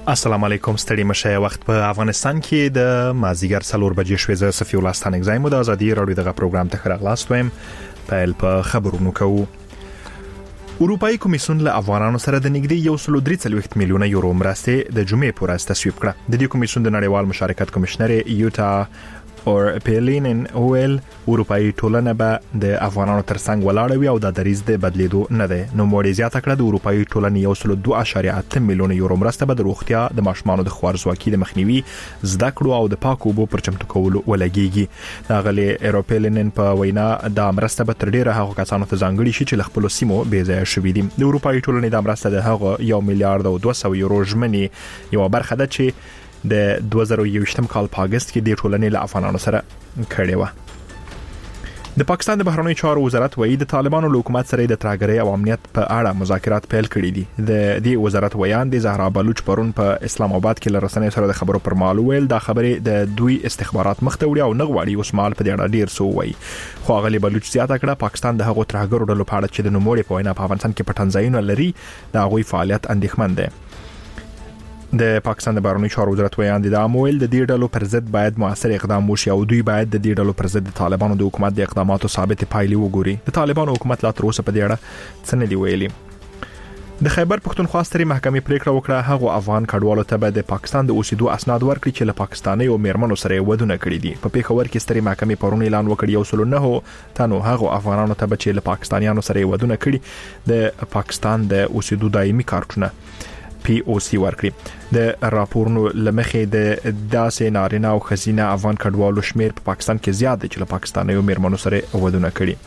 السلام علیکم ستړي مشه وخت په افغانستان کې د مازیګر 4 بجې شوې ز صفي الله ستانګ زایم د ازادي رادیو دغه پروګرام ته خراغلاست ویم په خبرونو کوو. اروپאי کمیسیون له افغانانو سره د نږدې 1.3 میلیونه یورو مرستې د جمعې پر ورځ تصویب کړه. د دې کمیسیون د نړیوال مشارکت کمشنر یوتا اور پیلینن اول اروپאי ټولنه به د افغانانو ترڅنګ ولاړ وي او د دریز د بدلیدو نه ده. نو موري زیاته کړه د اروپאי ټولنې 1.2 میلیونه یورو مرسته به د روغتیا د ماشومانو د خوارزواکۍ د مخنیوي زده کړو او د پاکو اوبو پر چمتو کولو ولګيږي. دا غلي ایروپیلینن په وینا د مرسته به تر ډیره هغه کسانو ته ځانګړي شي چې خپل سیمو بې ځای شوي دي. د اروپאי ټولنې د مرسته د هغه 1 میلیارډ او 200 یورو ژمنې یو برخه ده چې د 2021 کال په اگست کې د ټولنې له افغانانو سره کړې و. د پاکستان د بهرنیو چارو وزارت وایي د طالبانو له حکومت سره د ترهګرۍ او امنیت په اړه مذاکرات پیل کړي دي. د دې وزارت ویان د زهرا بلوچ پرون په اسلام آباد کې لرسنې سره د خبرو پر مهال ویل دا خبره د دوی استخبارات مخته وړي او نه غواړي اوس مال په دې اړه ډیر سو وایي. خو غلي بلوچ زیاته کړه پاکستان د هغو ترهګرو ډلو په اړه چې د نوموړي په وینا په افغانستان کې پټنځایونه لري دا غوي فعالیت اندېښمن دي. د پاکستان د بهرنیو چارو وزارت ویان د امویل د دې ډلو پر ضد باید موثر اقدام وشي او دوی باید د دې ډلو پر ضد د طالبانو د حکومت د اقداماتو ثابت پایلې وګوري. د طالبانو حکومت لا تر اوسه په دې اړه څه نه دی ویلي. د خیبر پښتونخوا ستري محکمې پریکړه وکړه هغه افغان کډوالو ته به د پاکستان د اوسېدو اسناد ورکړي چې له پاکستاني او میرمنو سره ودونه کړي دي. په پیښور کې ستري محکمې پرون اعلان وکړ 109 تنو هغه افغانانو ته به چې له پاکستانیانو سره ودونه کړي د پاکستان د اوسېدو دایمي کارتونه POC ورکړي. د راپورونو لمخې د داسې نارینه او خزینه افغان کډوالو شمیر په پاکستان کې زیات دي چې له پاکستاني او میرمنو سره ودونه کړي.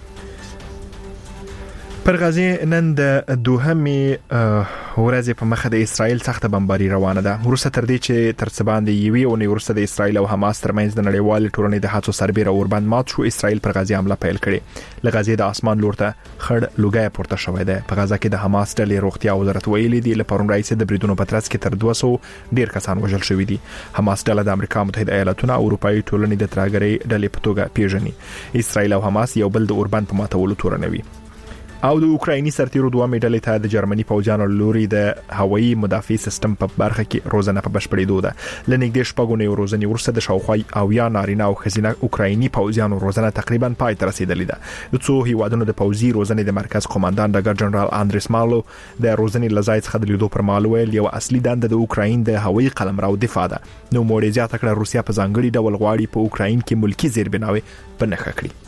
پر غزه نن د دوهمي ورځې په مخه د اسرایل سخته بمباري روانه ده. ورسته تر دې چې تر څه باندې یوي او ورسته د اسرایل او حماس ترمنځ د نړیوال ټولنې د هڅو سربېره اوربند مات شو. اسرایل پر غزه حمله پیل کړي. له غزه د اسمان لور ته خړ لوګي پورته شوې ده. په غزه کې د حماس ډلې روغتیا وزارت ویلي دی له پرون راځي د بریدونو په ترڅ کې تر 200 ډیر کسان وژل شوي دي. حماس ډله د امریکا متحده ایالاتونو او اروپאי ټولنې د ترهګرۍ ډلې په توګه پیژني. اسرایل او حماس یو بل د اوربند په ماتولو تورنوي. او د اوکرایني سرتیرو دوه میډلې ته د جرمني پوځیانو لوري د هوایي مدافع سیستم په برخه کې روزنه په بشپړېدو ده. لنګدې شپږونه روزنې ورسره د شاوخوا او یا نارینه او خزینه اوکرایني پوځیانو روزنه تقریبا پای ته رسیدلې ده. د څو هیوادونو د پوځي روزنې د مرکز قوماندان ډګر جنرال اندریس مالو د روزنې لزاید څخه د لیدو پر مهال ویل یو اصلي دنده د اوکراین د هوایي قلمرو دفاع ده. نو موري زیاته کړه روسیا په ځانګړي ډول غواړي په اوکراین کې ملکی زیربناوي په نښه کړي.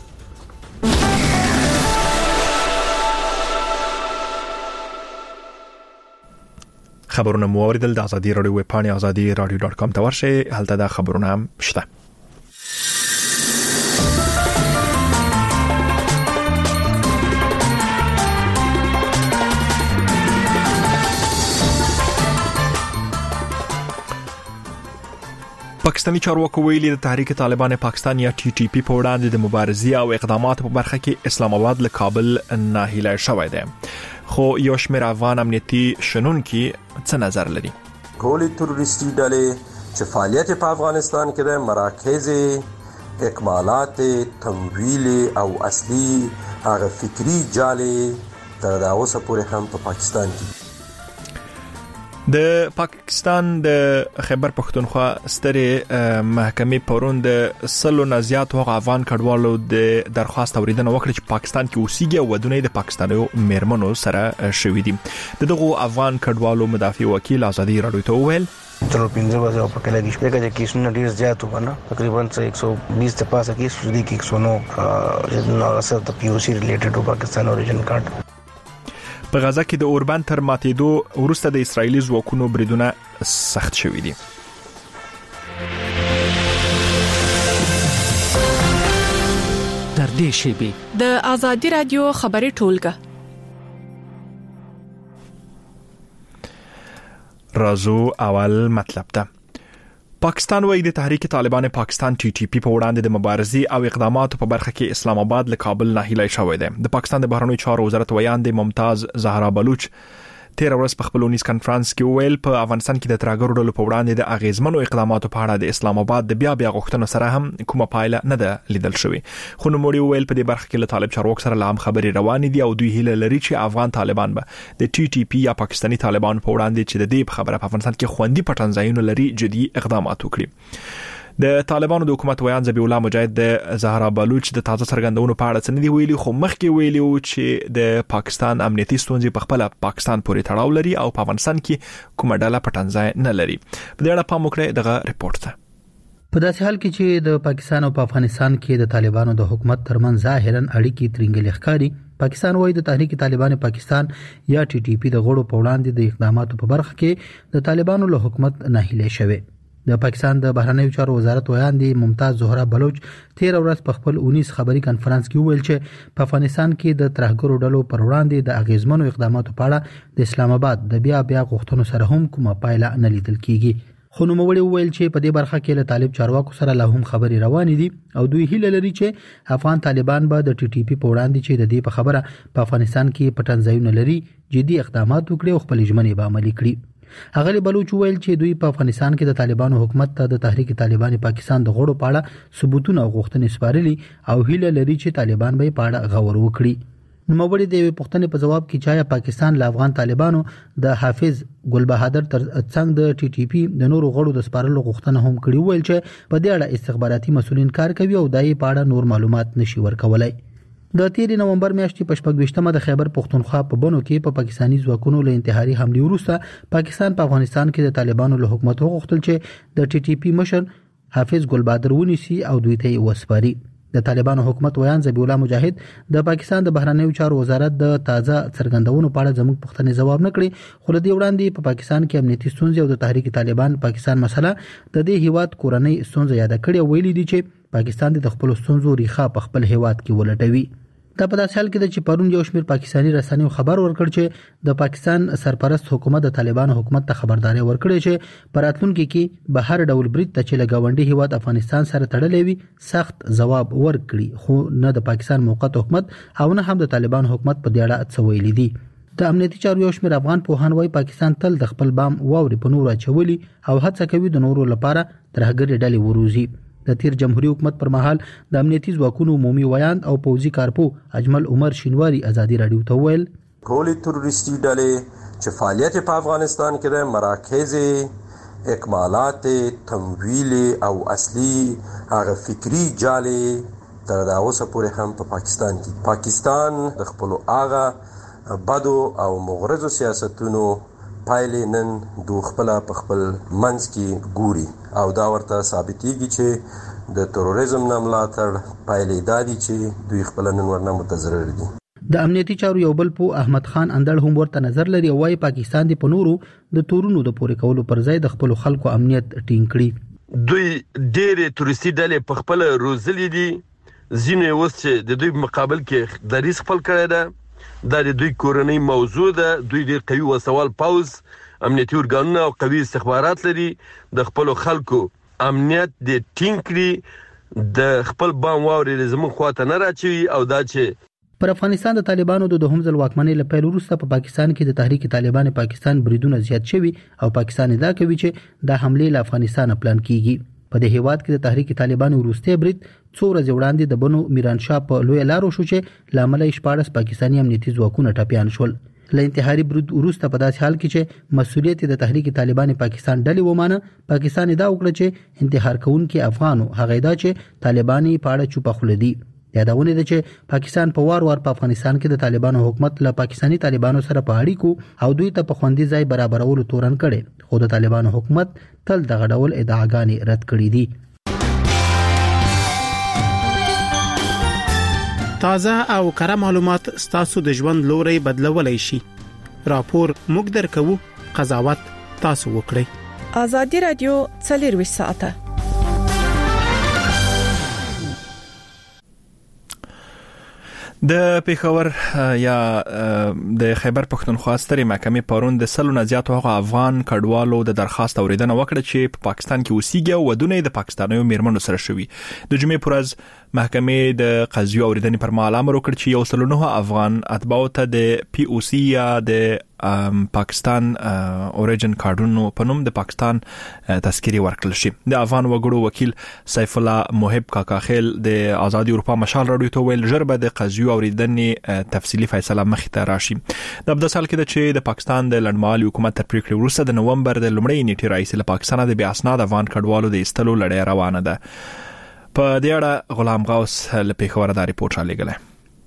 خبرونه مو اوریدل. د ازادي رادیو ویب پاڼه azadi.radio.com ته ورشئ. هلته دا خبرونه هم شته. پاکستانی چارواکو ویلي د تحریک طالبان پاکستان یا TTP په وړاندې د مبارزې او اقداماتو په برخه کې اسلام آباد له کابل ناهیلی شوی دی. خو یو شمېر افغان امنیتي شنونکي څه نظر لري؟ ټولې تروریستي ډلې چې فعالیت په افغانستان کې د مراکز اکمالات تمویل او اصلي هغه فکری جالې تر دا اوسه پورې هم په پاکستان کې. د پاکستان د خیبر پښتونخوا ستري محکمې پرون د سلو نه زیات هغه افغان کډوالو د درخواست اوریدنه وکړه چې پاکستان کې اوسېږي او ودونه د پاکستانیو میرمنو سره شوي دي. دغه افغان کډوالو مدافع وکیل ازادي رادیو ته وویل تر 15 ورځې په کله کې شپږ کې کیسونه ډیر زیات وونه تقریبا 120 ته پاسه کیس دي کې 109 نو اثر ته POC ریلیټډ او پاکستان اوریجن کارت. په غزه کې د اوربند تر ماتېدو وروسته د اسرایلی ځواکونو بریدونه سخت شوي دي. در دې شیبه د ازادي رادیو خبري ټولګه رازو اول مطلب ده. پاکستان وایي د تحریک طالبان پاکستان TTP په وړاندې د مبارزې او اقداماتو په برخه کې اسلام آباد له کابل ناهیلی شوی دی. د پاکستان د بهرنیو چارو وزارت ویان د ممتاز زهرا بلوچ 13 ورځ په خپل اونیز کانفرنس کې ویل په افغانستان کې د ترهګرو ډلو په وړاندې د اغیزمنو اقداماتو په اړه د اسلام آباد د بیا غوښتنو سره هم کومه پایله نه ده لیدل شوې. خو نوموړي ویل په دې برخه کې له طالب چارواکو سره لا هم خبرې روانې دي او دوی هیله لري چې افغان طالبان به د ټي ټي پی یا پاکستاني طالبان په وړاندې چې د دې خبره په افغانستان کې خوندي پټنځایونه لري جدي اقدامات وکړي. د طالبانو د حکومت ویان ذبیح الله مجاهد د زهرا بلوچ د تازه څرګندونو په اړه څه نه دی ویلي، خو مخکې ویلي و چې د پاکستان امنیتي ستونزې په خپل پاکستان پورې تړاو لري او په افغانستان کې کومه ډله پټنځای نه لري. په دې اړه پام وکړئ دغه ریپورت ته. په داسې حال کې چې د پاکستان او په افغانستان کې د طالبانو د حکومت ترمن ظاهرا اړیکې ترنګلې ښکاري، پاکستان وايي د تحریک طالبان پاکستان یا ټي ټي پی د غړو په وړاندې د اقداماتو په برخه کې د طالبانو له حکومت ناهیلې شوه. د پاکستان د بهرنیو چارو وزارت ویاندې ممتاز زهرا بلوچ 13 ورځ په خپل 19 خبري کانفرنس کې ویل چې په افغانستان کې د ترهګرو ډلو پر وړاندې د اغیزمنو اقداماتو په اړه د اسلام آباد د بیا غوښتنو سره هم کومه پایله نه لیدل کیږي. خو نوموړي ویل چې په دې برخه کې له طالب چارواکو سره لا هم خبرې روانې دي او دوی هیله لري چې افغان طالبان به د ټي ټي پی په وړاندې چې د دې په خبره په افغانستان کې پټنځایونه لري جدي اقدامات وکړي او خپل ژمنې به عملي کړي. اغلی بلوچ ویل چې دوی په افغانستان کې د طالبانو حکومت ته د تحریک طالبان پاکستان د غړو په اړه ثبوتونه او غوښتنې سپارلي او هیله لري چې طالبان به په اړه غور وکړي. نوموړي د پښتنې په جواب کې چې پاکستان له افغان طالبانو د حافظ ګل بهادر تر څنګ د ټي ټي پی د نورو غړو د سپارلو غوښتنه هم کړې، ویل چې په دې اړه استخباراتي مسؤلین کار کوي او دای په اړه نور معلومات نشي ورکولای. د 13 نومبر میاشتې په 14مه د خیبر پختونخوا په بنو کې په پاکستانی ځواکونو له انتحاري حمله وروسته پاکستان په افغانستان کې د طالبانو له حکومت وغوښتل چې د ټي ټي پی مشر حافظ ګل بهادر ونیسي او دوی ته وسپاري. د طالبانو حکومت ویان ذبیح الله مجاهد د پاکستان د بهرنیو چارو وزارت د تازه څرګندونو په اړه زموږ پوښتنې جواب نه کړي، خو لدی وړاندې په پاکستان کې امنیتي ستونزې او د تحریک طالبان پاکستان مسله د دې هیواد کورنۍ ستونزې یاد کړي او ویلي دي چې پاکستان د خپل ستونزو ریښه په خپل هیواد کې ولټوي. دا په داسې حال کې چې پرون یو شمېر پاکستانی رسنیو خبر ورکړ چې د پاکستان سرپرست حکومت د طالبانو حکومت ته خبرداري ورکړې چې په راتلونکي کې به هر ډول برید ته چې لګاونډي هیواد افغانستان سره تړلې وي سخت ځواب ورکړي، خو نه د پاکستان موقت حکومت او نه هم د طالبانو حکومت په دې اړه څه ویلي دي. د امنیتي چارو یو شمېر افغان پوهان وايي پاکستان تل د خپل بام واوري په نور اچولي او هڅه کوي د نورو لپاره ترهګري ډلې وروزي. د تیر جمهوریت حکومت پر مهال د امنیتي ځواکونو عمومي ویاند او پوځي کارپو اجمل عمر شینواری ازادي رادیو ته ویل ټولې تروریستي ډلې چې فعالیت په افغانستان کې د مراکز اکمالات تمویل او اصلي هغه فکری جالې تر اوسه پورې هم په پاکستان کې پاکستان د خپل هغه بدو او مغرضو سیاستونو پایلې نن دوه خپل منځ کې ګوري او دا ورته ثابتېږي چې د تروریزم نه ملاتړ پایلې دادي چې دوی خپل نن ورنه متضرر دي. د امنیتي چارو یو بل په احمد خان اندړ هم ورته نظر لري او وايي پاکستان د پنورو د تورونو د پورې کولو پر ځای د خپل خلکو امنیت ټینګ کړي. دوی ډېر تورستي ډلې په خپل روزلې دي، ځینې اوس چې د دوی مقابل کې د ریس خپل کړی ده، دا د دوی کورنۍ موضوع ده. دوی ډېر قوي وسوال پوز امنیتي ارګانونه او قوي استخبارات لري، د خپل خلکو امنیت د ټینګ کړي، د خپل بام واوري زموږ خواته نه راچوي او دا چې پر افغانستان د طالبانو د دوهم ځل واکمنۍ له پیل وروسته په پاکستان کې د تحریک طالبان پاکستان بریدونه زیات شوي او پاکستان ادعا کوي چې د حمله له افغانستان پلان کیږي. په دې هیواد کې د تحریک طالبان وروسته برید څو ورځې وړاندې د بنو میران شاه په لوی لارو شو چې لامل یې 14 پاکستانی امنیتي ځواکونه ټپيان شول. له انتحاري برید وروسته په داسې حال کې چې مسؤلیت د تحریک طالبان پاکستان ډلې ومانه، پاکستان ادعا وکړه چې انتحار کوونکي افغانو هغه ادعا چې طالبان په اړه چوپ خوله دي. یادونه ده چې پاکستان په وار په افغانستان کې د طالبانو حکومت له پاکستانی طالبانو سره په اړیکو او دوی ته په خوندي ځای برابرولو تورن کړي، خو د طالبانو حکومت تل دغه ډول ادعاګانې رد کړې دي. تازه او کره معلومات ستاسو د ژوند لوري بدلولای شي. راپور موږ درکو، قضاوت تاسو وکړئ. آزادي رادیو 24 ساعته. د پیښور یا د خیبر پختونخوا سترې محکمې پرون د سلو نه زیاتو هغه افغان کډوالو د درخواست اوریدنه وکړه چې په پاکستان کې اوسېږي او ودونه د پاکستانیو میرمنو سره شوي. د جمعې پر ورځ محکمې د قضیو اوریدنې پر مهال امر وکړ چې 109 افغان اتباعو ته د پی او سی یا د پاکستان اوریجن کارډونو په نوم د پاکستان تذکری ورکړل شي. د افغان وګړو وکیل سیف الله محب کاکاخیل د آزادي اروپا مشال راډیو ته ویل ژر به د قضیو اوریدنې تفصیلی فیصله مخې ته راشي. د ابد سال کې چې د پاکستان د لړمحالي حکومت تر پریکړې وروسته د نومبر د لومړۍ نیټې راهیسې له پاکستان د بې اسناد افغان کډوالو د ایستلو لړۍ روانه ده. په دې اړه غلام غوث له پیښور دا ریپورت را لېږلی.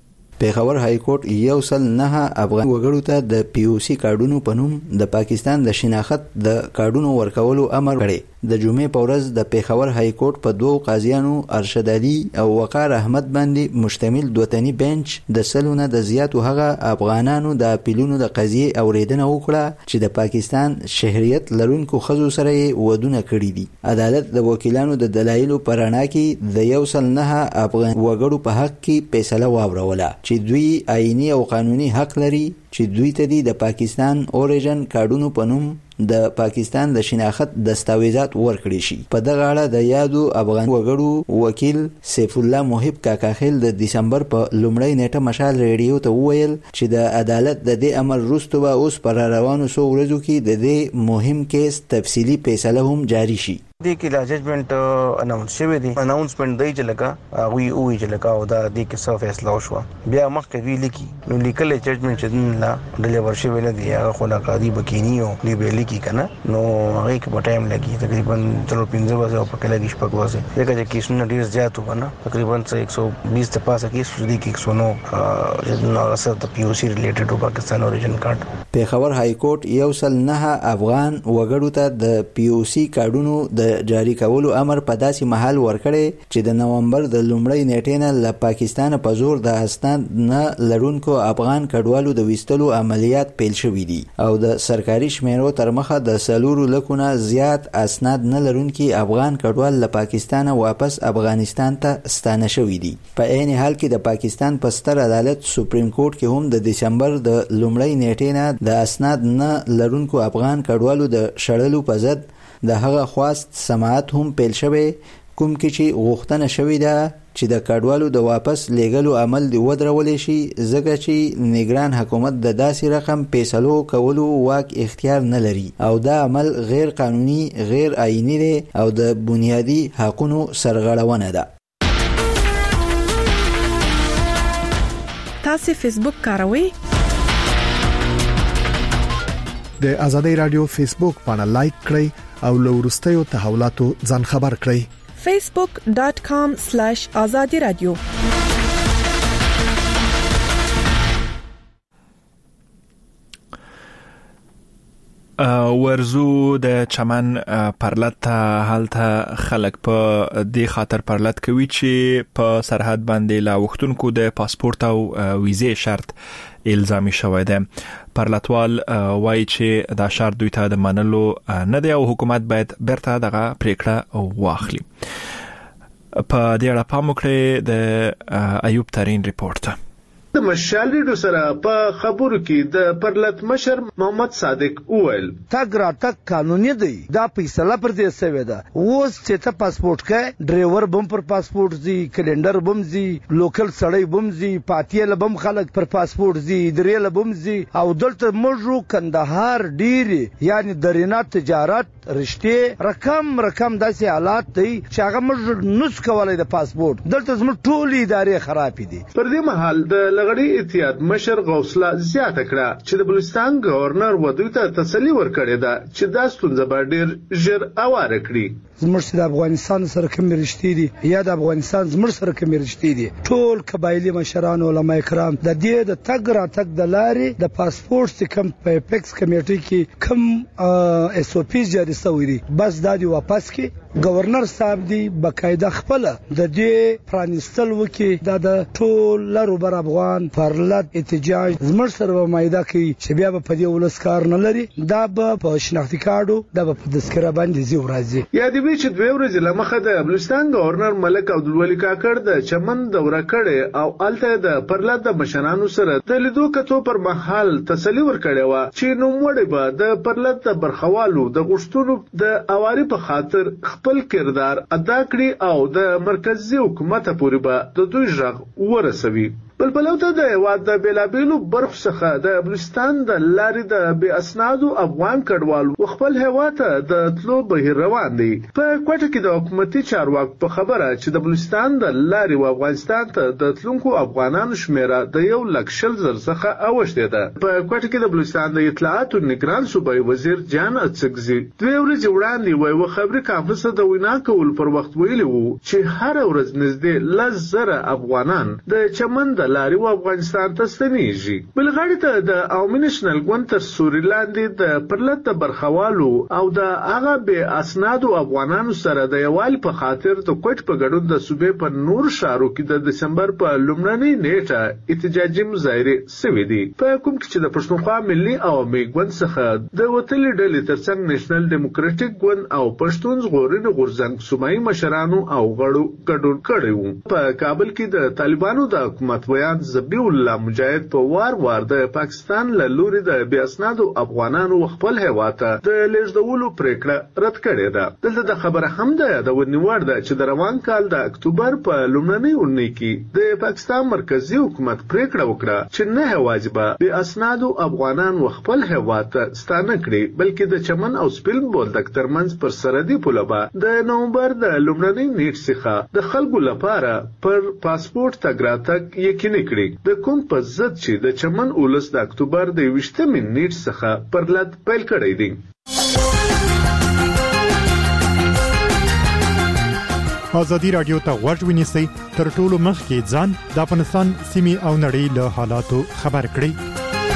پیښور های کورټ یو سل نه افغان وګړو ته د پی او سی کارډونو په نوم د پاکستان د شناخت د کارډونو ورکولو امر کړی. د جمعې په ورځ د پیښور های کورټ په دوو قاضیانو ارشد علي او وقار احمد باندې مشتمل دوتنی بنچ د سلونه د زیاتو هغه افغانانو د اپیلونو د قضیې اوریدنه وکړه چې د پاکستان شهریت لرونکو ښځو سره یې ودونه کړي دي. عدالت د وکیلانو د دلایلو په رڼا کې د یو سل نه افغان وګړو په حق کې فیصله واوروله چې دوی آئینی او قانوني حق لري چې دوی ته د پاکستان اوریجن کارډونو په نوم د پاکستان د شناخت دستاویزات ورکړي شي. په دغه اړه د یادو افغان وګړو وکیل سیف الله محب کاکاخیل د دسمبر په لومړۍ نیټه مشال ریډیو ته وویل چې د عدالت د دې امر وروسته به اوس پر روانو څو ورځو کې د دې مهم کیس تفصیلی فیصله هم جاری شي. دې کې لا ججمنت اناونس شوی دی. اناونسمنت دی چې لکه وی او چې لکه او دا دې کې څه فیصله وشو. بیا مخکې وی لیکي نو لیکل ججمنت چې لا ډلیور شوی نه دی. هغه خو لا قاضي بکینی او دی به لیکي کنه نو هغه کې په ټایم لګي تقریبا 15 ورځې او په کله کې شپږ ورځې. دغه چې کیسونه ډیر زیات وونه تقریبا 120 ته پاسه کیس دي کې 109 نو اثر د پی او سی ریلیټډ ټو پاکستان اوریجن کارت. پیښور های کورټ یو سل نه افغان وګړو ته د پی او سی کارډونو د جاری کولو امر په داسې محل ورکړي چې د نومبر د لومړۍ نیټې نه له پاکستان په زور د اسناد نه لرونکو افغان کډوالو د ویستلو عملیات پیل شوې دي او د سرکاري شمیرو تر مخه د 4 لکونه زیات اسناد نه لرونکي افغان کډوال له پاکستان واپس افغانستان ته ستانه شوې دي. په عین حال کې د پاکستان په ستر عدالت سپریم کورټ کې هم د دسمبر د لومړۍ نیټې نه د اسناد نه لرونکو افغان کډوالو د شړلو په ضد د هغه خواست سماعت هم پیل شوی کوم کې چې غوښتنه شوې ده چې د کډوالو د واپس لیږلو عمل دی ودرولې شي ځکه چې نگران حکومت د داسې رقم فیصلو کولو واک اختیار نه لري او دا عمل غیر قانوني غیر آئینی دی او د بنیادی حقوقو سرغړونه ده. تاسو فیسبوک کاروئ؟ د آزادۍ رادیو فیسبوک باندې لایک کړئ او له وروستیو تحولاتو ځان خبر کړئ. facebook.com/azadi radio. ورزو د چمن پرلط حالته خلک په دې خاطر پرلط کوي چې په سرحد باندې لا وختونکو د پاسپورت او ویزې شرط الزامي شوی دی. پرلطوال وایي چې دا شرط دوی ته د منلو نه دی او حکومت باید برته دغه پریکړه واخلي. په دې اړه پام وکړئ د ایوب ترین ریپورت. د مشال ریډیو سره په خبرو کې د پرلط مشر محمد صادق وویل تګ راتګ قانوني دی. دا فیصله پر دې شوې ده. اوس چې ته پاسپورت کې ډرایور بم پر پاسپورت زی کلندر بم زی لوکل سړی بم زی پاتیل بم خلک پر پاسپورت زی دریل بم زی او دلته مجرو کندهار ډیری یعنی درینه تجارت رشته رقم داسې حالات دی چې هغه مجر نس کولای د پاسپورت دلته زموږ ټول ادارې خراب دي. پر دې مهال د لغړی اتحاد مشر غوثله زیاته کړه چې د بلوچستان گورنر ودوی ته تسلی ورکړې ده چې دا ستونزه به ډېر ژر اواره کړي. زموږ د افغانستان سره کوم رشتې دي یا د افغانستان زموږ سره کوم رشتې دي ټول قبایلی مشران علما کرام د دې د تګ را تګ د لارې د پاسپورت کم په اپیکس کمیټې کې کم اس او پی جاری شوی دي بس دا دی واپس کې گورنر صاحب دی بقاعده خپل د دې پرانستل وکي د ټول لرو بر افغان پرلط احتجاج زموږ سره مایده کوي چې بیا په دې ولسکار نه لري دا په شناختی کارډو دا په تذکره باندې زی ورځي. یا دې چې دوی ورځې لمخه د بلوچستان گورنر ملک عبدالولي کاکړ د چمن دوره کړې او الته د پرلط د مشرانو سره د لیدو کتو پر مهال تسلی ورکړې و چې نو موږ به د پرلط د برخوالو د غشتونو د اواري په خاطر خپل کردار ادا کړي او د مرکزی حکومت پورې به د دوی ژغ ورسوي. بلبلو ته د هیواد د بیلابیلو برخو څخه د بلوچستان د لارې د بې اسنادو افغان کډوالو خپل هیواد ته د تلو بهیر روان دي. په کوټه کې د حکومتي چارواکو په خبره چې د بلوچستان د لارې و افغانستان ته د تلونکو افغانانو شمیره د 1,00,000 څخه اوښتې ده. په کوټه کې د بلوچستان د اطلاعات او نگران صوبایي وزیر جان اڅکزي 2 ورځې وړاندې یو خبري کانفرنس د وینا کول پر وخت ویلي وو چې هر ورځ نږدې 10,000 افغانان د چمن د لارې و افغانستان ته ستنیږي. بلغړی ته د عوامي نېشنل ګوند تر سوري لاندې د پرلط د برخوالو او د هغه بې اسنادو افغانانو سره د یووالي په خاطر د کوټ په ګډون د صوبې په نور ښارو کې د دسمبر په لومړنۍ نیټه احتجاجي مظاهرې شوې دي. په کوم کې چې د پښتونخوا ملي عوامي ګوند څخه د وتلې ډلې ترڅنګ نېشنل ډیموکراټیک ګوند او پښتون ژغورنې غورځنګ صوبایي مشرانو او غړو ګډون کړی وو. په کابل کې د طالبانو د حکومت ویان ذبیح الله مجاهد په وار د پاکستان له لوري د بې اسنادو افغانانو خپل هیواد ته د لیږدولو پریکړه رد کړې ده. دلته د خبره هم ده د ونیوړ ده چې د روان کال د اکتوبر په لومړنۍ اونۍ کې د پاکستان مرکزی حکومت پریکړه وکړه چې نه هواجه به بې اسنادو افغانان خپل هیواد ته ستانه کړي بلکې د چمن او سپیلن بولدک ترمنځ پر سرحدي پوله به د نومبر د لومړنۍ نیټ څخه د خلکو لپاره پر پاسپورت تګ راتګ یقیني کړي. د کوم په ضد چې د چمن اولس د اکتوبر د 20مې نیټ څخه پرلط پیل کړی دی. ازادي رادیو ته غوږ ونیسئ تر ټولو مخکې ځان د افغانستان سیمې او نړۍ له حالاتو خبر کړئ.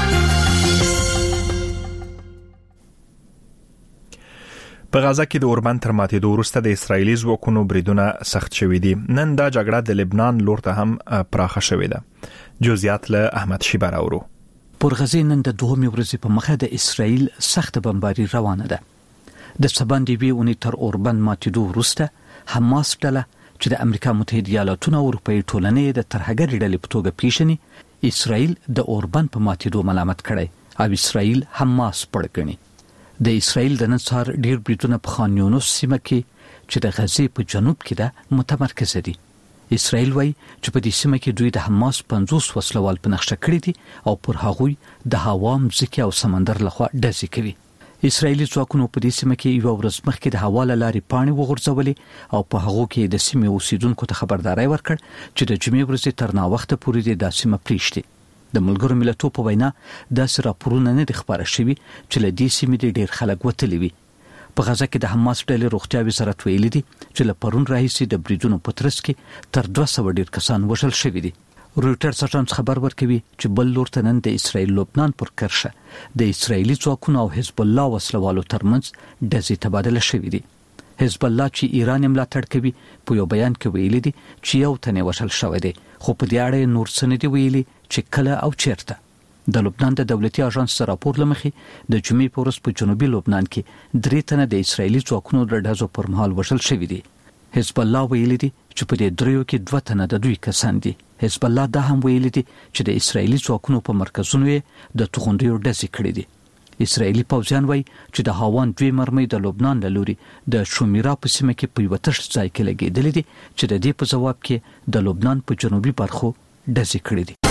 په غزا کې د اوربند تر ماتېدو وروسته د اسرایلی ځواکونو بریدونه سخت شوي دي. نن دا جګړه د لبنان لور ته هم پراخه شوې ده. جزئیات له احمد شیبر اورو. پر غزا نن د 2 ورځې په مخه د اسرایل سخت بمباري روانه ده. د سباندې وی اونې تر اوربند ماتېدو وروسته حماس ډله چې د امریکا متحده ایالاتونو او اروپאי ټولنې د ترهګر ډلې په توګه پیژني اسرایل د اوربند په ماتېدو ملامت کړي او اسرایل حماس پړګني. د اسرایل د نن سهار ډیر بریدونه په خان یونس سیمه کې چې د غزې په جنوب کې ده متمرکز دي. اسرایل وایي چې په دې سیمه کې دوی د حماس 50 وسلوال په نقشه کړی دي او پر هغوی د هوا مځکه او سمندر لخوا ډزې کوي. اسرایلی ځواکونو په دې سیمه کې یو ورځ مخکې د هوا لارې پاڼې وغورځولې او په هغو کې د سیمې اوسیدونکو ته خبرداري ورکړ چې د جمعې ورځې تر ناوخته پورې د سیمه پریشتي. د ملګرو ملتونو په وینا داسې راپورونه نه خبره شوي چې له دې سیمې ډېر خلک وتلي وي. په غزا کې د حماس ډلې روغتیا وزارت ویلي دي چې له پرون راهیسې د بریدونو په ترڅ کې تر 200 ډیر کسان وژل شوي دي. رويټرز اژانس خبر ورکوي چې بل لور ته نن د اسرایل لبنان پر کرښه د اسرایلی ځواکونو او حزب الله وسلوالو ترمنځ ډزې تبادله شوې دي. حزب الله چې ایران ملاتړ کوي په یو بیان کې ویلي دي چې یو تنه وژل شوی دی خو په دې اړه نور څه نه دی ویلي چې کله او چیرته. د لبنان د دولتي اژانس راپور لمخې د جمعې په ورځ په جنوبي لبنان کې 3 تنه د اسرایلی ځواکونو د ډزو پر مهال وژل شوي دي. حزب الله ویلي دي چې په دې دریو کې 2 تنه د دوی کسان دي. حزب الله دا هم ویلي دي چې د اسرایلی ځواکونو په مرکزونو د توغندیو ډزې کړې دي. اسرایلی پوځیان وایي چې د هاوان 2 مرمۍ د لبنان له لوري د شومیرا په سیمه کې په یو تش ځای کې لګېدلې دي چې د دې په جواب کې د لبنان په جنوبي برخو ډزې کړې دي.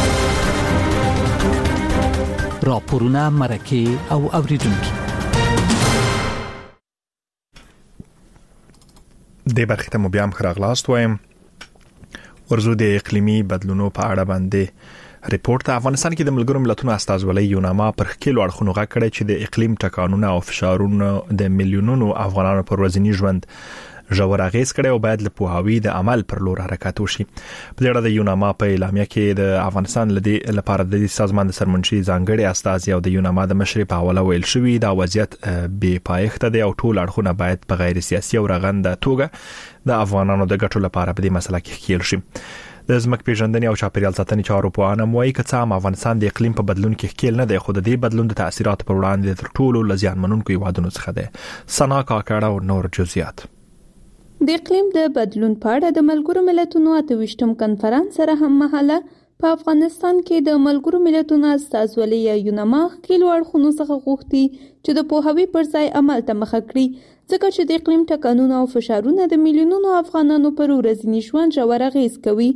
راپورونه مرکه او اوریدونکو د برخه ته مو بیا هم خراغلاست وایم. ورزو د اقلیمي بدلونونو په اړه باندې ریپورت افغانستان کې د ملګرو ملتونو استازولۍ یوناما پر خپل اړخونو غږ کړی چې د اقلیم ټکانونه او فشارونو د میلیونونو افغانانو پر ورځنی ژوند ژور اغیز کړي او باید له پوهاوی د عمل پر لور حرکت وشي. په اړه د یوناما په اعلامیه کې د افغانستان لپاره د سازمان د سرمنشي ځانګړي استازي او د یوناما د مشر په حواله ویل شوی دا وضعیت بې پایښت دی او ټول اړخونه باید په غیر سیاسي او رغنده توګه د افغانانو د ګټو لپاره په دې مسله کې ښکېل شي. د ځمکې پیژندنې او چاپیریال ساتنې چارو په اړه موایي کڅام افغانستان د اقلیم په بدلون کې ښکېل نه دی خو د دې بدلون د تاثیرات پر وړاندې تر ټولو لزیان منونکو هیوادونو څخه دی. سنا کاکړه او نور جزئیات. د اقلیم د بدلون په اړه د ملګرو ملتونو 28م کنفرانس سره هم مهاله په افغانستان کې د ملګرو ملتونو استازولۍ یوناما خپل اړخونو څخه غوښتي چې د پوهاوی پر ځای عمل ته مخه کړي ځکه چې د اقلیم ټکانونه او فشارونه د میلیونونو افغانانو پر ورځني ژوند ژور اغیز کوي.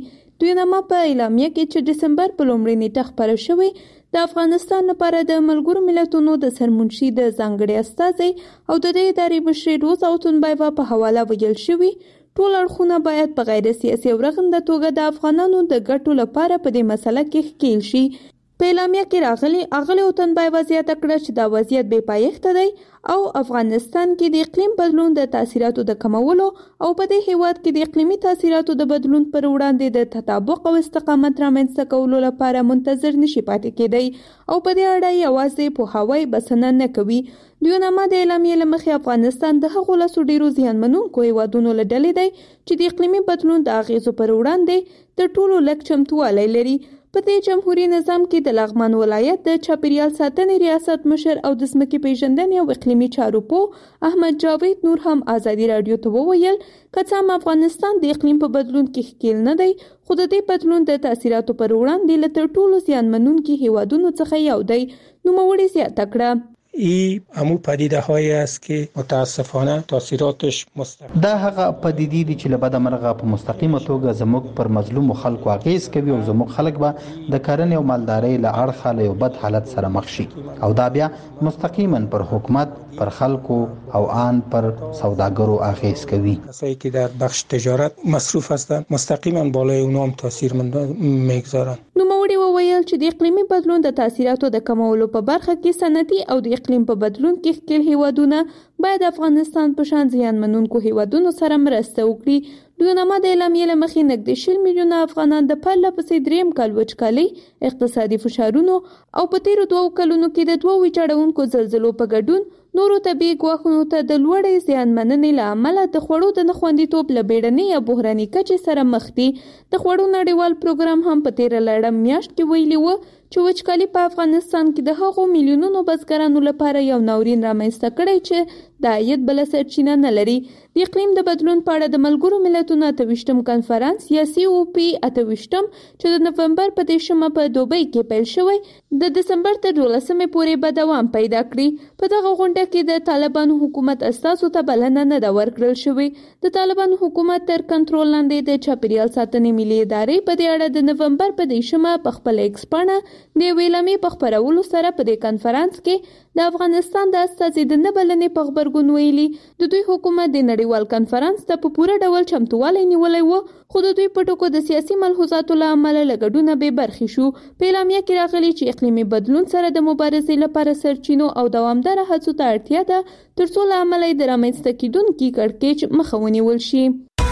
دوی نامه په اعلامیه کې چې دسمبر په لومړۍ نیټه خپاره شوې د افغانستان لپاره د ملګرو ملتونو د سرمنشي د ځانګړي استازي او د دې ادارې مشر روز اټونبایوا په حواله ویل شوی ټول اړخونه باید په غیر سیاسي او رغنده توګه د افغانانو د ګټو لپاره په دې مسله کې ښکیل شي. په اعلامیه کې راغلي اټونبایوا زیاته کړه چې دا وضعیت بې پایښته دی او افغانستان کې د اقلیم بدلون د تاثیراتو د کمولو او په دې هیواد کې د اقلیمي تاثیراتو د بدلون پر وړاندې د تطابق او استقامت رامنځته کولو لپاره منتظر نشي پاتې کېدی او په دې اړه یوازې پوهاوی بسنه نه کوي. دوی نامه د اعلامیې له مخې افغانستان د هغو لسو ډیرو زیانمنونکو هیوادونو له ډلې دی چې د اقلیمي بدلون د اغیزو پر وړاندې د ټولو لږ چمتووالی لري. په دې جمهوریت نظام کې د لغمان ولایت د چاپیریال ساتنې ریاست مشر او د ځمکې پیژندنې او اقلیمي چارو پوه احمد جاوید نور هم ازادي رادیو ته وویل که څه هم افغانستان د اقلیم په بدلون کې ښکیل نه دی خو د دې بدلون د تاثیراتو پر وړاندې له تر ټولو زیانمنونکو هیوادونو څخه یو دی. نوموړي زیاته کړه این همون پدیده هایی است که متاسفانه تاثیراتش مستقیم دا هغه پدیدې دي چې له بده مرغه په مستقیمه توګه زموږ پر مظلوم خلکو اغیز کوي او زموږ خلک به د کرنې او مالدارۍ له اړخه له یو بد حالت سره مخ شي او دا بیا مستقیما پر حکومت پر خلکو او آن پر سوداګرو اغیز کوي. کسایی که در بخش تجارت مصروف هستند مستقیما بالای اونها هم تاثیر میگذارند. نوموړي وویل چې د اقلیمي بدلون د تاثیراتو د کمولو په برخه کې صنعتي او د اقلیم په بدلون کې ښکیل هیوادونه باید افغانستان په شان زیانمنونکو هیوادونو سره مرسته وکړي. دوی نامه د اعلامیې له مخې نږدې 20 میلیونه افغانان د پرله پسې دریم کال وچکالۍ اقتصادي فشارونو او په تیرو 2 کلونو کې د 2 ویجاړونکو زلزلو په ګډون نورو طبیعي ګواښونو ته د لوړې زیانمننې له امله د خوړو د نه خوندیتوب له بیړنۍ یا بحراني کچې سره مخ دي. د خوړو نړیوال پروګرام هم په تیره لړم میاشت کې ویلي و چې وچکالي په افغانستان کې د هغو میلیونونو بزګرانو لپاره یو ناورین رامنځته کړی چې د عاید بله سرچینه نه لري. د اقلیم د بدلون په اړه د ملګرو ملتونو 28م کنفرانس یا COP 28 چې د نومبر په 10مه په دوبۍ کې پیل شوی د دسمبر تر 12مې پورې به دوام پیدا کړي. په دغه غونډه کې د طالبانو حکومت استازو ته بلنه نه ده ورکړل شوې. د طالبانو حکومت تر کنټرول لاندې د چاپیریال ساتنې ملي ادارې په دې اړه د نومبر په 10مه په خپل ایکس پاڼه د ویلامې په خبرولو سره په دې کنفرانس کې د افغانستان د استازي د نه بلنې په خبرګون ویلي د دوی حکومت د نړیوال کنفرانس ته په پوره ډول چمتووالی نیولی و خو د دوی په ټکو د سیاسي ملحوظاتو له امله له ګډونه بې برخې شو. په اعلامیه کې راغلي چې اقلیمي بدلون سره د مبارزې لپاره سرچینو او دوامداره هڅو ته اړتیا ده ترڅو له امله یې د رامنځته کیدونکي کړکېچ مخه ونیول شي.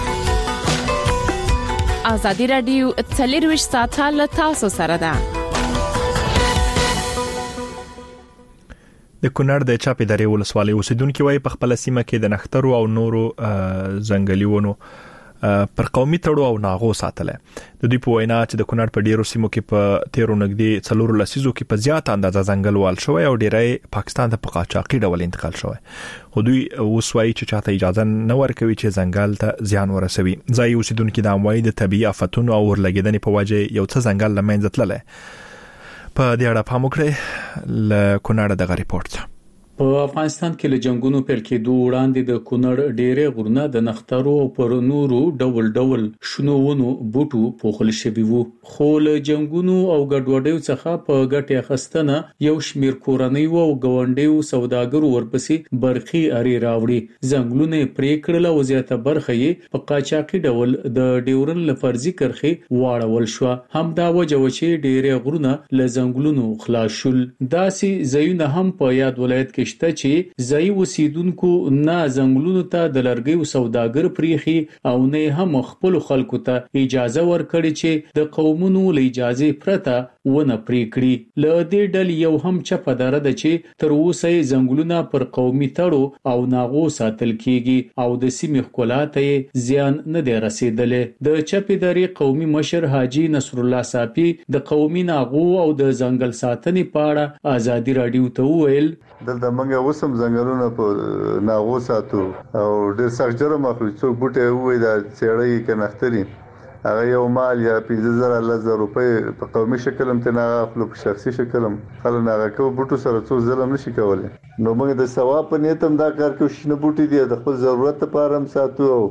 ازادي رادیو 24 ساعته له تاسو سره ده. د کونړ د چاپی درې ولسوالۍ اوسیدونکو وایي په خپل سیمه کې د نخترو او نورو ځنګلي ونو پر قومي تړو او ناغو ساتله. د دوی په وینا چې د کونړ په ډیرو سیمو کې په 13 نږدې 4 لسیزو کې په زیات اندازه ځنګل وال شوی او ډیری پاکستان ته په قاچاقي ډول انتقال شوی. خو دوی اوس وایي چې چاته اجازه نه ورکوي چې ځنګل ته زیان ورسوي. ځای اوسیدونکو د اموای د طبيعي آفتونو او ورلګیدنې په وجه یو څه ځنګل لمنځه تللی. په دې اړه پام وکړئ ل کونړ دغه ریپورت. په افغانستان کې له جنگونو پیل کېدو وړاندې د کونړ ډېرې غرونه د نخترو او پر نورو ډول ډول شنو ونو بوټو پوښل شوي وو. خو له جنگونو او ګډوډیو څخه په ګټې اخیستنه یو شمیر کورنۍ او ګاونډیو سوداګرو ورپسې برخي اړې راوړي. ځنګلونه پرې کړل او زیاته برخه یې په قاچاقي ډول د ډیورن لفرضي کرخي واړول شو. هم دا وجه و چې ډېرې غرونه له ځنګلونو خلاص شول. داسې ځایونه هم په یاد ولایت کې شته چې ځای اوسیدونکو نه ځنګلونو ته د لرګیو سوداګر پریخي او نه هم خپل خلکو ته اجازه ورکړي چې د قومونو له اجازه پرته ونه پریکړي. له دې ډلې یو هم چپه دره ده چې تر اوسه ځنګلونه پر قومي تړو او ناغو ساتل کیږي او د سیمې ښکلا ته زیان نه دی رسیدلی. د چپې درې قومي مشر حاجی نصر الله صافي د قومي ناغو او د ځنګل ساتنې په اړه ازادي رادیو ته وویل دلته موږ وسم ځنګلونه په ناغو ساتو او ډېر سخت جرم اخلو. څوک بوټي وای دا سیړی کنختري هغه یو مال یا 15000 روپۍ په قومي شکل هم ته نه اخلو په شخصي شکل هم خلک نه کو بوټو سره څو ظلم نشي کولای. نو موږ د ثواب په نیت هم دا کار کوو. شنه بوټي دي د خپل ضرورت لپاره هم ساتو او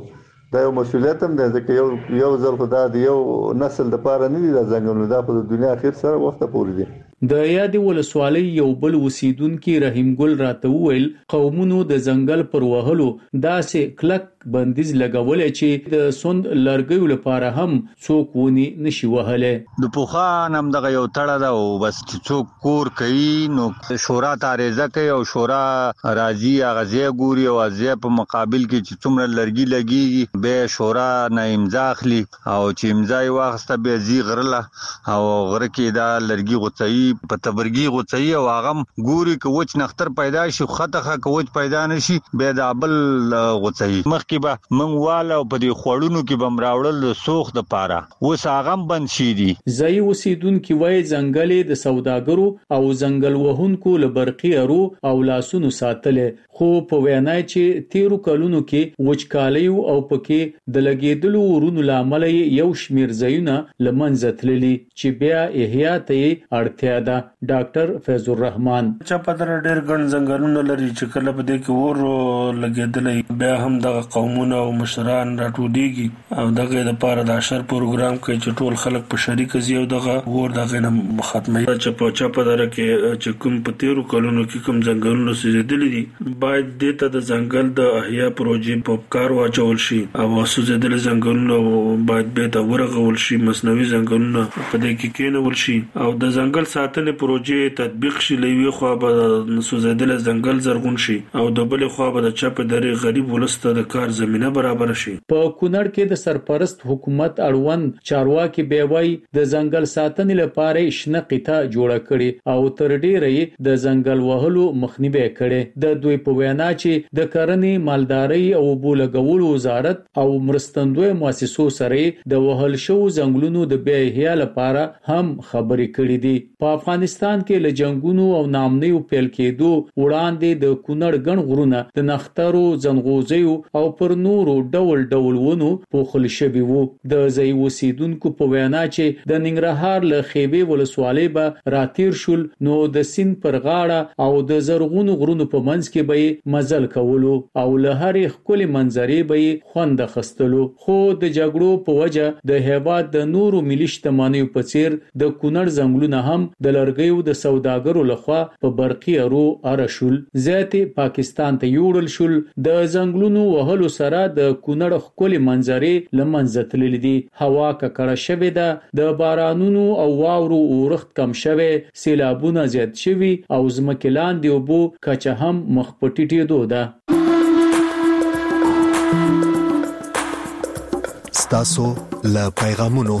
دا یو مسولیت هم دی ځکه یو ځل خو دا د یو نسل لپاره نه دي دا ځنګلونه، دا په دنیا اخر سره وخت پورې دي. د یادې ولسوالۍ یو بل اوسیدونکي رحیم ګل راته وویل قومونو د ځنګل پر وهلو داسې کلک بندیز لګولې چې د سوند لرګیو لپاره هم څوک ونی نشي وهلې. د پوخان هم دغه یو تړه ده او بس څوک کور کوي نو شورا تاریزه کوي او شورا راځي هغه ګوري او ځای په مقابل کې چې څومره لرګي لګي به شورا نه امضا اخلي او چې امضا یې واخسته به زی غرله او غره کې دا لرګي غوڅي په تبرګي غوڅي او هغه ګوري چې وچ نختر پیدا شي خطه کوچ پیدا نشي به دا بل غوڅي مخکې به منواله او په دې خوړونو کې بم راوړل سوخ د پاره وس هغه بند شي دي. ځای اوسیدونکو وای ځنګلې د سوداګرو او ځنګل وهونکو لبرقیرو او لاسونو ساتلې، خو په وینای چې 13 کلونو کې وچکالي او پکې د لګیدلو ورونو لامل یو شمیر ځایونه لمنځه تللي چې بیا احیاء ته اړتیا ده. ډاکټر فیض الرحمن چاپدر ډېر ګڼ ځنګلونه لري چې کله په دې کې ور لګیدلې بیا هم د قومونو او مشران راټولېږي او دغه لپاره د اشر پروګرام کوي چې ټول خلک په شریک زی او دغه ور دغه نه ختمي چې چاپدر کې چې کوم په 13 کلونو کې کوم ځنګلونه سوځېدلې دي باید دته د ځنګل د احیا پروژې په کار واچول شي او سوځېدل ځنګلونه باید به د ورغول شي، مصنوعي ځنګلونه په دې کې کېنول شي او د ځنګل ساتنې پروژې تطبیق شي. لوي خو به سوځېدل ځنګل زرغون شي او د بل خو به د چپ درې غریب ولسته د کار زمينه برابر شي. په کونړ کې د سرپرست حکومت اړوند چارواکي بیوي د ځنګل ساتنې لپاره شنه قطه جوړه کړي او تر ډیره د ځنګل وهلو مخنیوي کړي. د دوی په وینا چې د کرنې مالداري او بولګولو وزارت او مرستندوی مؤسسو سره د وهل شو ځنګلونو د بیا احیا لپاره هم خبرې کړې دي. په افغانستان کې له جنگونو او نامنیو پیل کېدو وړاندې د کونړ ګڼ غرونه د نخترو ځنغوزیو او پر نورو ډول ونو پوښل شوي وو. د ځای اوسیدونکو په وینا چې د ننګرهار له خیبې ولسوالۍ به راتیر شول نو د سین پر غاړه او د زرغونو غرونو په منځ کې به مزل کولو او له هرې خپل منظرې به خوند خستلو، خو د جګړو په وجه د هیواد د نورو ملي شتمنیو په څیر د کونړ ځنګلونه هم د لرګیو د سوداګرو لخوا په برقیرو ارشول زیاتې پاکستان ته یوړل شول. د ځنګلونو وهلو سره د کونړ خپل منظرې لمنځه تللې دي. هوا ککړه شوې ده، د بارانونو او واورو اورښت کم شوی، سیلابونه زیات شوي او ځمکې لاندې اوبو کچه هم مخ په ټیټېدو ده. ستاسو له پیغامونو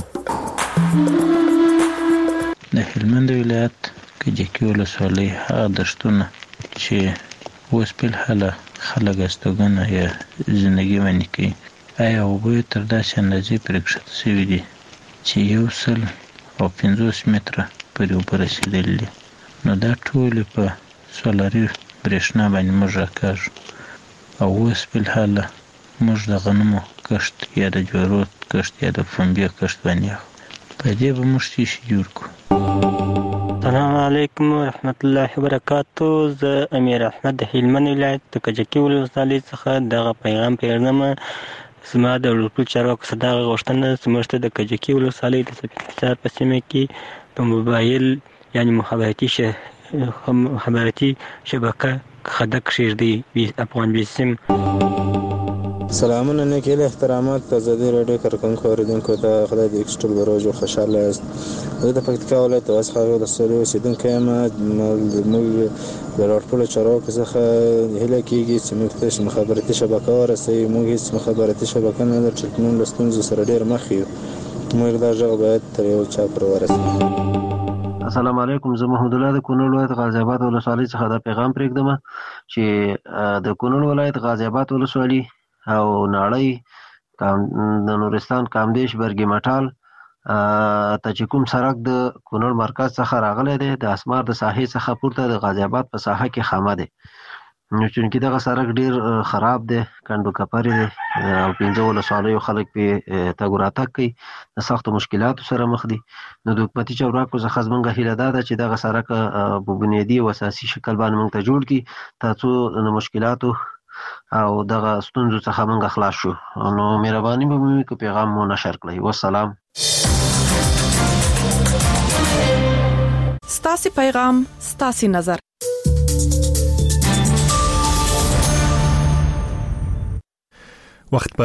د هلمند ولایت کجکي ولسوالۍ هغه دشتونه چې اوس په حاله خلک استوګنه یا ژوندۍ ونی کوي آیا اوبه تر داسې اندازې پرې کښته شوي دي چې 150 متره پورې اوبه رسېدلي دي، نو دا ټولې په سولري برېښنا باندې موږ راکاږو او اوس په حاله موږ د غنمو کښت یا د جوارو کښت یا د پنبې کښت باندې په دې به موږ څه جوړ کړو. السلام علیکم ورحمت الله وبرکاتو. زه امیر احمد د هلمند ولایت د کجکي ولسوالۍ څخه دغه پیغام پیژنم. زما د ټول چارواکو څخه دغه غوښتنه زموږ ته د کجکي ولسوالۍ د سپیڅار په سیمه کې په موبایل یعنی مخابراتي شبکه خدک کښېږدي افغان بیسیم. سلامونه نیک هیله احترامات په ازادي راډیو کارکونکو اوریدونکو ته خدای دې کښټل بروج خوشاله یاست. زه د پکتیکا ولایت واسخه ولسوالۍ اوسیدونکی یم. موږ د راټولو چارواکو څخه هیله کیږي چې موږ ته مخابراتي شبکه ورسوي. موږ هیڅ مخابراتي شبکه نه لرو چې موږ له ستونزو سره ډېر مخ یو. موږ دا غږ باید تر یو چا پر ورسوي. السلام علیکم. زه محمد الله د کونړ ولایت غازی آباد ولسوالۍ څخه دا پیغام پرېږدم چې د کونړ ولایت غازی آباد ولسوالۍ او ناړۍ د نورستان کامدیش برګي مټال ته چې کوم سړک د کونړ مرکز څخه راغلی دی د اسمار د ساحې څخه پورته د غازی آباد په ساحه کې خامه دی، نو چونکې دغه سړک ډیر خراب دی، کندو کپرې دی او 15 ولسوالیو خلک پې تګ راتګ کوي، د سختو مشکلاتو سره مخ دي. نو د حکومتي چارواکو څخه زموږ هیله دا ده چې دغه سړک په بنیادي او اساسي شکل باندې موږ ته جوړ کړي تر څو د مشکلاتو او دغه ستونزو څخه موږ خلاص شو. نو مهرباني به مې کو پیغام مو نشر کړئ. والسلام. ستاسو پیغام ستاسو نظر. وخت